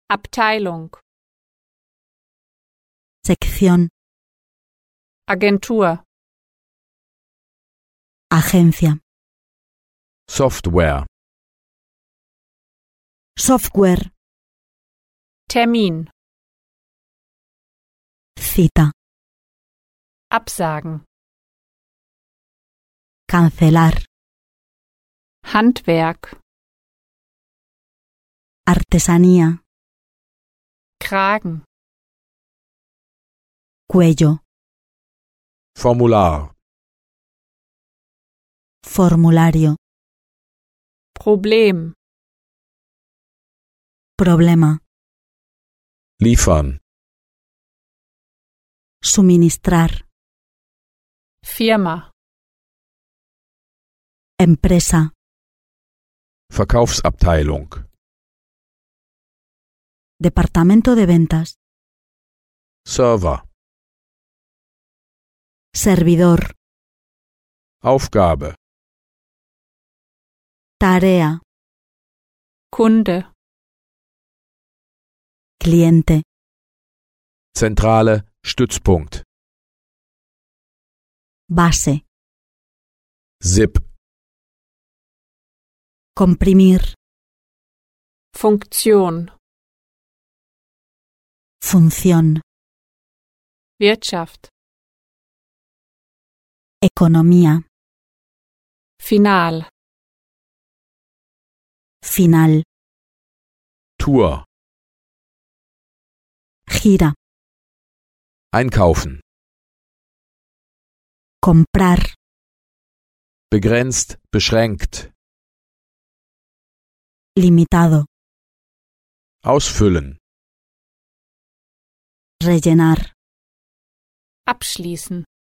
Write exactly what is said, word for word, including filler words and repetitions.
Abteilung, sección, Agentur, agencia, Software, software, Termin, cita, Absagen, cancelar, Handwerk, artesanía, Kragen, cuello, Formular, formulario, Problem, problema, liefern, suministrar, Firma, empresa, Verkaufsabteilung, departamento de ventas, Server, servidor, Aufgabe, tarea, Kunde, cliente, Zentrale, Stützpunkt, base, S I P, comprimir, Funktion, función, Wirtschaft, economía, Final, final, Tour, gira, einkaufen, comprar, begrenzt, beschränkt, limitado, ausfüllen, rellenar, abschließen.